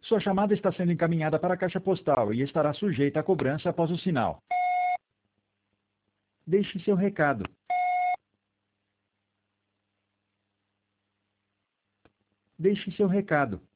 Sua chamada está sendo encaminhada para a caixa postal e estará sujeita à cobrança após o sinal. Deixe seu recado. Deixe seu recado.